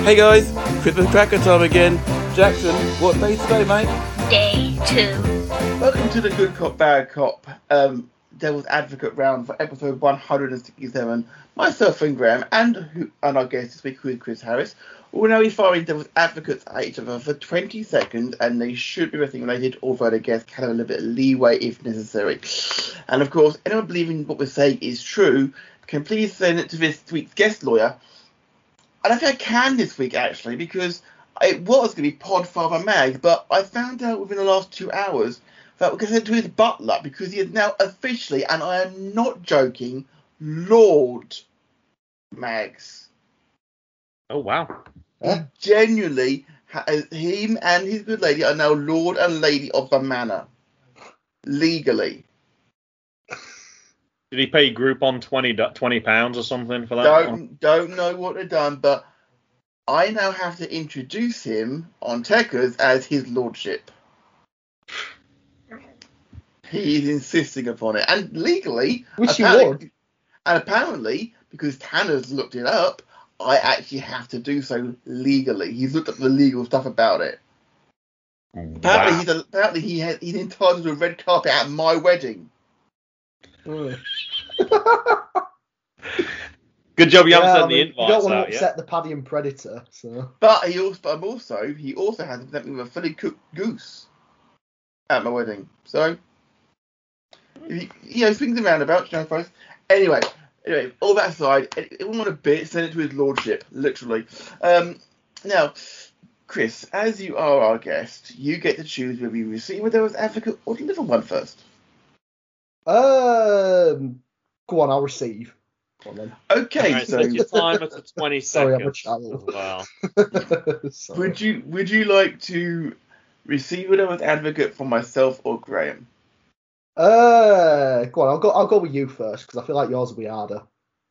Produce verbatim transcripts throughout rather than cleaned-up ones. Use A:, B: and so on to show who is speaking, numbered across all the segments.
A: Hey guys, Christmas cracker time again. Jackson, what day today, mate?
B: Day two.
C: Welcome to the Good Cop, Bad Cop um, Devil's Advocate round for episode one hundred sixty-seven. Myself and Graham, and, who, and our guest this week, who is Chris Harris, will now be firing Devil's Advocates at each other for twenty seconds, and they should be wrestling related, although the guest can have a little bit of leeway if necessary. And of course, anyone believing what we're saying is true can please send it to this week's guest lawyer. And I think I can this week, actually, because it was going to be Podfather Mag, but I found out within the last two hours that we're going to send it to his butler, because he is now officially, and I am not joking, Lord Mags.
D: Oh, wow.
C: He genuinely, has, him and his good lady are now Lord and Lady of the Manor. Legally.
D: Did he pay Groupon twenty, twenty pounds or something for that?
C: Don't, don't know what they've done, but I now have to introduce him on Techers as his lordship. He is insisting upon it. And legally,
E: Wish you
C: apparently,
E: would.
C: and apparently, because Tanner's looked it up, I actually have to do so legally. He's looked up the legal stuff about it. Apparently,
D: Wow.
C: he's a, apparently he has, he's entitled to a red carpet at my wedding.
E: Mm.
D: Good job you haven't
E: Yeah,
D: sent
E: I
D: the
E: mean,
D: invites
E: you don't want to
D: out
E: upset
D: yet.
E: the Paddy and Predator, so.
C: But he also, but I'm also, he also has to present me with a fully cooked goose at my wedding. So, you know, swings and roundabouts, you know, folks. Anyway, anyway, all that aside, if you want a bit, send it to his lordship, literally. Um, now, Chris, as you are our guest, you get to choose whether you receive a Devil's Advocate or deliver one first.
E: Um, go on, I'll receive. Go on then.
C: Okay,
D: Alright,
C: so
D: set your timer to twenty
E: Sorry, I'm a
D: seconds
E: child.
D: as well.
E: Sorry.
C: would you would you like to receive a Devil's Advocate from myself or Graham?
E: Uh, go on, I'll go. I'll go with you first because I feel like yours will be harder.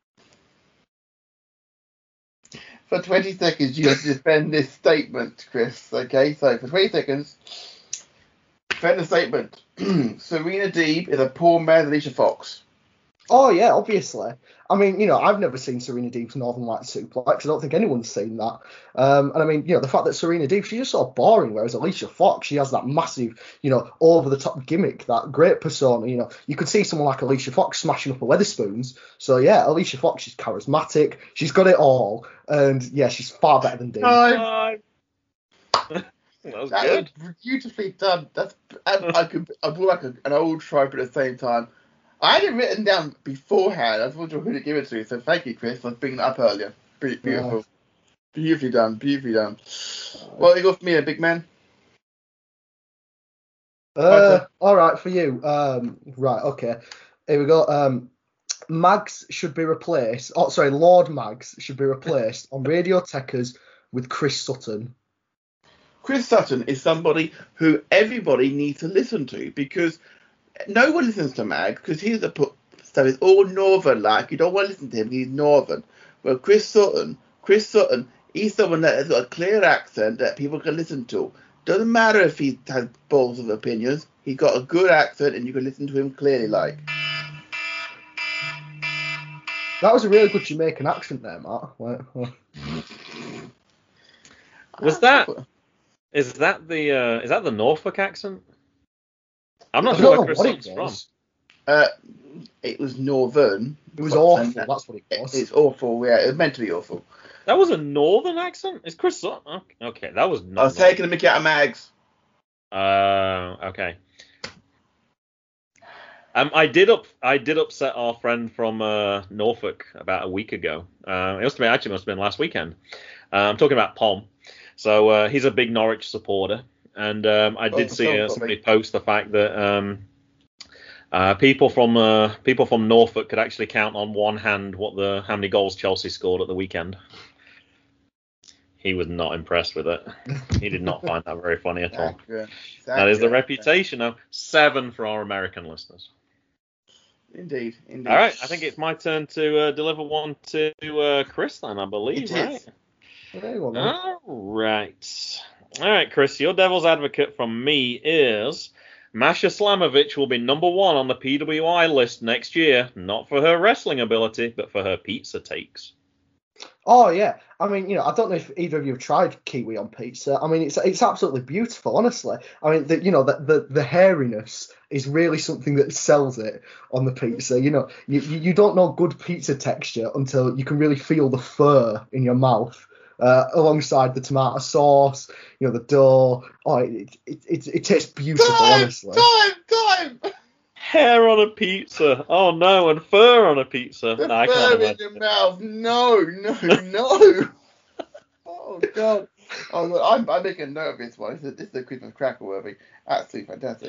C: For twenty seconds, you have to defend this statement, Chris. Okay, so for twenty seconds, defend the statement. Serena Deeb is a poor man's Alicia Fox.
E: Oh yeah, obviously. I mean, you know, I've never seen Serena Deeb's Northern Light suplex. I don't think anyone's seen that. Um, and I mean, you know, the fact that Serena Deeb, she's just sort of boring, whereas Alicia Fox, she has that massive, you know, over-the-top gimmick, that great persona. You know, you could see someone like Alicia Fox smashing up a Weatherspoons. So yeah, Alicia Fox, she's charismatic, she's got it all, and yeah, she's far better than Deeb.
C: Time.
D: That was
C: That
D: good.
C: was beautifully done. That's I, I could I brought like a, an old trope at the same time. I had it written down beforehand. I just wasn't sure who to give it to. So thank you, Chris, for bringing it up earlier. Be- Beautiful,
E: Right.
C: beautifully done, beautifully done. Well, you got for me, a big man.
E: Uh, all right, for you. Um, right, okay. Here we go. Um, Mags should be replaced. Oh, sorry, Lord Mags should be replaced on Radio Techers with Chris Sutton.
C: Chris Sutton is somebody who everybody needs to listen to because no one listens to Mag because he's a put so it's all northern like you don't want to listen to him. He's northern. Well, Chris Sutton, Chris Sutton, he's someone that has got a clear accent that people can listen to. Doesn't matter if he has balls of opinions. He's got a good accent and you can listen to him clearly. Like
E: That was a really good Jamaican accent there, Matt. Like, uh,
D: Was that is that the uh, is that the Norfolk accent? I'm not
E: I
D: sure
E: don't
D: where
E: know
D: Chris
E: what
D: Sutton's
E: it
D: from.
E: was.
C: Uh, it was northern.
E: It was
C: And
E: awful.
C: that-
E: That's what it was.
C: It's awful. Yeah, it was meant to be awful.
D: That was a northern accent? Is Chris Sutton? Okay, okay, that was
C: I
D: not.
C: was taking a mickey out of Mags.
D: Uh, okay. Um, I did up, I did upset our friend from uh, Norfolk about a week ago. Uh, it must have been actually must have been last weekend. Uh, I'm talking about Pom. So uh, he's a big Norwich supporter, and um, I did
C: Oh,
D: see
C: oh,
D: uh, somebody
C: okay.
D: post the fact that um, uh, people from uh, people from Norfolk could actually count on one hand what the how many goals Chelsea scored at the weekend. He was not impressed with it. He did not find that very funny at all.
C: Accurate. It's
D: That is the
C: accurate.
D: reputation of seven for our American listeners.
C: Indeed, indeed.
D: All right, I think it's my turn to uh, deliver one to uh, Chris then, I believe,
C: It
D: right?
C: is.
E: There you go, then.
D: All right. All right, Chris, your devil's advocate from me is Masha Slamovich will be number one on the P W I list next year, not for her wrestling ability, but for her pizza takes.
E: Oh yeah, I mean, you know, I don't know if either of you have tried kiwi on pizza. I mean, it's it's absolutely beautiful, honestly. I mean, the, you know, the, the the hairiness is really something that sells it on the pizza. You know, you you don't know good pizza texture until you can really feel the fur in your mouth. Uh, alongside the tomato sauce, you know, the dough. Oh, it it, it, it tastes beautiful,
C: Time,
E: honestly.
C: time, time.
D: Hair on a pizza. Oh no, and fur on a pizza.
C: The
D: No, I can't
C: fur in
D: imagine.
C: your mouth. No, no, no. Oh god. Oh, look, I'm, I'm making a note of this one. This is, this is a Christmas cracker worthy. Absolutely fantastic.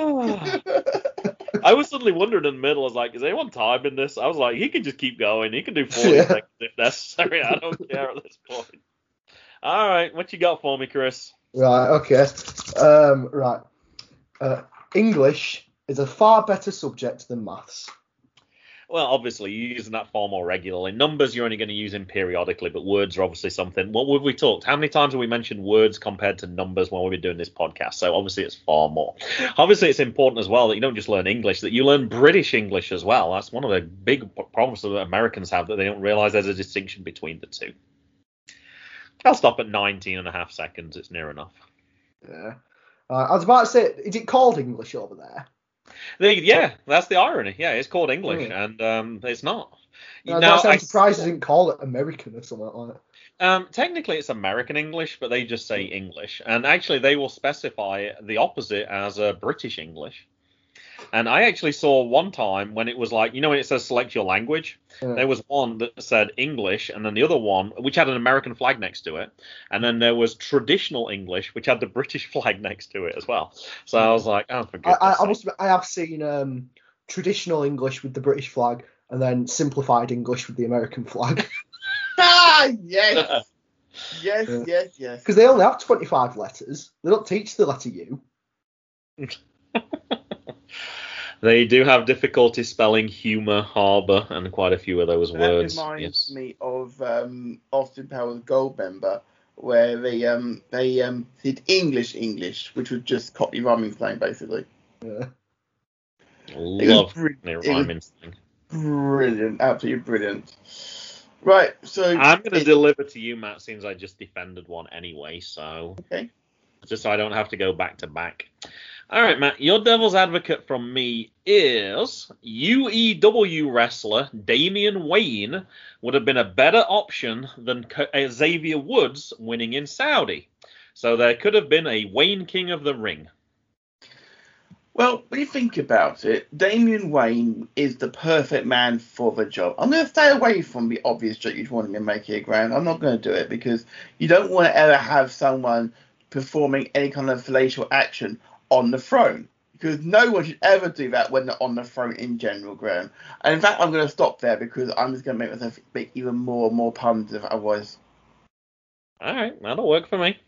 D: I was suddenly wondering in the middle, I was like, is anyone timing this? I was like, he can just keep going. He can do forty
E: Yeah.
D: seconds if necessary. I don't care at this point. All right, what you got for me, Chris?
E: Right, okay. Um, right. Uh, English is a far better subject than maths.
D: Well, obviously, you're using that far more regularly. Numbers, you're only going to use them periodically, but words are obviously something. What have we talked? How many times have we mentioned words compared to numbers when we've been doing this podcast? So obviously, it's far more. Obviously, it's important as well that you don't just learn English, that you learn British English as well. That's one of the big problems that Americans have, that they don't realize there's a distinction between the two. I'll stop at nineteen and a half seconds. It's near enough.
E: Yeah. Uh, I was about to say, is it called English over there?
D: They, yeah, that's the irony. Yeah, it's called English,
E: Mm.
D: and um, it's not.
E: No,
D: Now,
E: that's, I'm
D: I-
E: surprised they didn't call it American or something like that.
D: Um, technically, it's American English, but they just say English. And actually, they will specify the opposite as uh, British English. And I actually saw one time when it was like, you know, when it says select your language,
E: Yeah.
D: there was one that said English, and then the other one, which had an American flag next to it. And then there was traditional English, which had the British flag next to it as well. So I was like, oh, for
E: I,
D: goodness
E: I, I
D: sake.
E: must admit, I have seen um, traditional English with the British flag and then simplified English with the American flag.
C: Ah, yes. Yes,
E: Yeah.
C: yes, yes.
E: Because they only have twenty-five letters. They don't teach the letter U.
D: They do have difficulty spelling humour, harbour, and quite a few of those
C: That
D: words.
C: reminds
D: Yes.
C: me of um, Austin Powers Goldmember, where they um they um did English English, which was just Cockney rhyming slang basically.
E: Yeah.
D: Love
C: br-
D: the
C: it was-
D: rhyming thing.
C: Brilliant, absolutely brilliant. Right, so
D: I'm going to
C: it-
D: deliver to you, Matt, since I just defended one anyway, so
C: Okay.
D: just so I don't have to go back to back. All right, Matt, your devil's advocate from me is U E W wrestler Damian Wayne would have been a better option than Co- uh, Xavier Woods winning in Saudi. So there could have been a Wayne King of the Ring.
C: Well, when you think about it, Damian Wayne is the perfect man for the job. I'm going to stay away from the obvious joke you'd want him to make here, Graham. I'm not going to do it because you don't want to ever have someone performing any kind of facial action on the throne. Because no one should ever do that when they're on the throne in general, Graham. And in fact, I'm going to stop there because I'm just going to make myself make even more and more puns if otherwise.
D: All right, that'll work for me.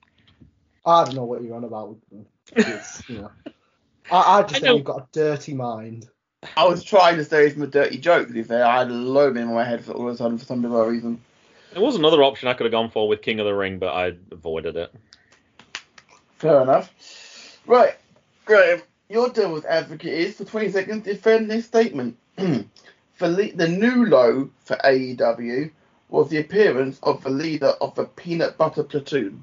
E: I don't know what you're on about with them. It's, you know. I, I just
D: I
E: think
D: know.
E: you've got a dirty mind.
C: I was trying to stay from a dirty joke, to be fair. I had a load of them in my head for all of a sudden for some bizarre reason.
D: There was another option I could have gone for with King of the Ring, but I avoided it.
C: Fair enough. Right, Graham, your devil's advocate is, for twenty seconds, defend this statement. for le- the new low for A E W was the appearance of the leader of the Peanut Butter Platoon.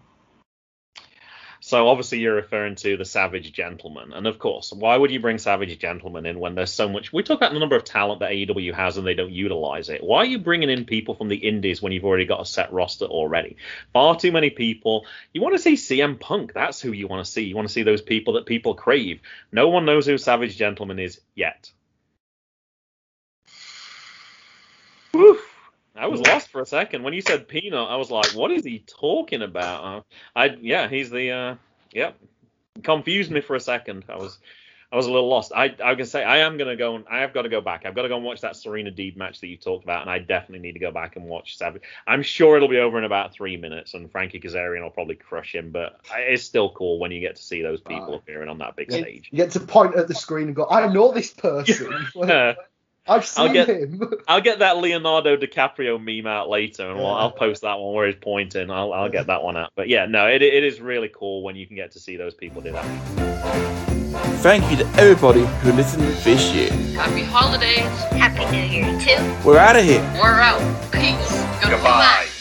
D: So obviously you're referring to the Savage Gentleman. And of course, why would you bring Savage Gentleman in when there's so much... We talk about the number of talent that A E W has and they don't utilize it. Why are you bringing in people from the indies when you've already got a set roster already? Far too many people. You want to see C M Punk. That's who you want to see. You want to see those people that people crave. No one knows who Savage Gentleman is yet. Whew. I was lost for a second. When you said Peanut, I was like, what is he talking about? Uh, I yeah, he's the uh, yep. Confused me for a second. I was I was a little lost. I I can say I am gonna go and I have got to go back. I've got to go and watch that Serena Deeb match that you talked about, and I definitely need to go back and watch Savage. I'm sure it'll be over in about three minutes, and Frankie Kazarian will probably crush him. But it's still cool when you get to see those people
E: Right.
D: appearing on that big
E: You,
D: stage.
E: you get to point at the screen and go, I know this person.
D: Yeah.
E: I've seen
D: I'll get-
E: him.
D: I'll get that Leonardo DiCaprio meme out later, and we'll,
E: Yeah.
D: I'll post that one where he's pointing. I'll I'll get that one out. But yeah, no, it it is really cool when you can get to see those people do that.
A: Thank you to everybody who listened this year.
B: Happy holidays.
F: Happy New Year, too.
A: We're out of here.
B: We're out. Peace. Good Goodbye.